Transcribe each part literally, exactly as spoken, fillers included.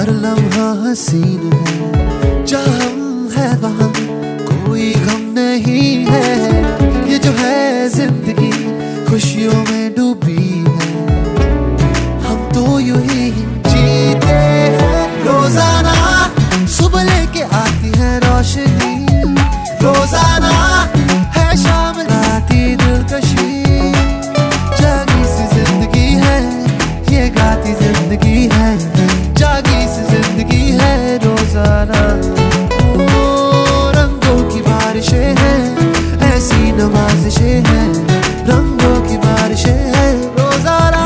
हर लम्हा हसीन है, जहाँ हम है वहाँ कोई गम नहीं है। ये जो है जिंदगी खुशियों में डूबी है, हम तो यूं ही जीते हैं रोजाना। सुबह लेके आती है रोशनी, रोजाना है शाम आती दिलकशी। जागी सी जिंदगी है, ये गाती जिंदगी है, जागी सी जिंदगी है रोजाना। ओ रंगों की बारिशें हैं, ऐसी नवाजिशें हैं, रंगों की बारिशें हैं रोजाना।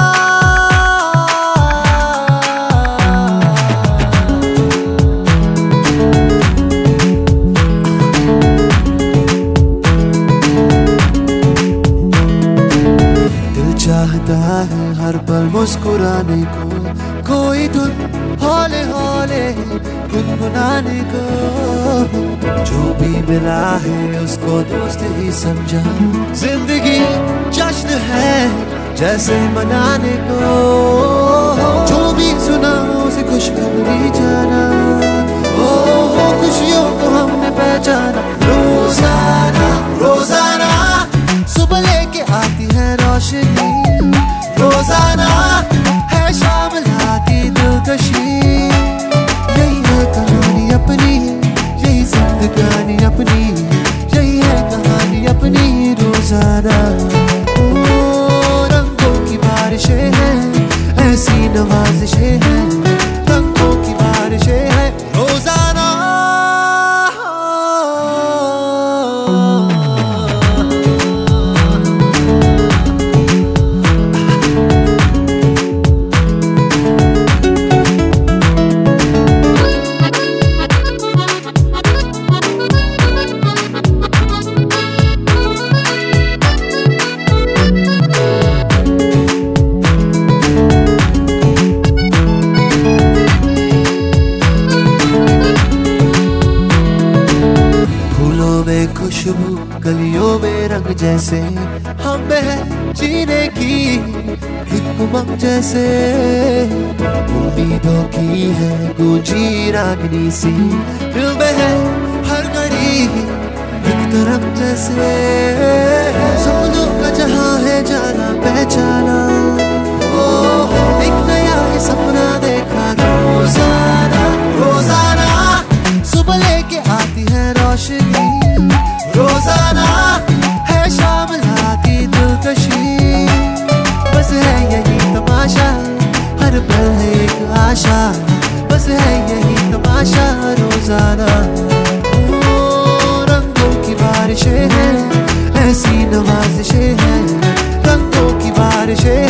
दिल चाहता है हर पल मुस्कुराने को, कोई धुन हौले हौले गुनगुनाने को। जो भी मिला है उसको दोस्त ही समझा, जिंदगी जश्न है जैसे मनाने को। जो भी सुना उसे खुशखबरी जाना, ओ खुशियों को हमने पहचाना रोजाना। रोजाना सुबह लेके आती है रोशनी, रोजाना है शाम लाती दिलकशी। यही है कहानी अपनी, यही जिंदगानी अपनी, यही है कहानी अपनी रोजाना। ओ रंगों की बारिशें हैं, ऐसी नवाजिशें हैं, रंगों की बारिशें हैं रोजाना। खुशबू गलियों में रंग जैसे, हम में है जीने की एक उमंग जैसे। उम्मीदों की है गूंजी रागनी सी, दिल में है हर घड़ी एक तरंग जैसे। सपनों का जहां है जाना पहचाना, ओ एक नया ही सपना देखा रोजाना। रोजाना सुबह लेके आती है रोशनी, रोजाना है शाम लाती दिलकशी। बस है यही तमाशा, हर पल है एक आशा, बस है यही तमाशा रोजाना। ओ रंगों की बारिशें हैं, ऐसी नवाजिशें हैं, रंगों की बारिशें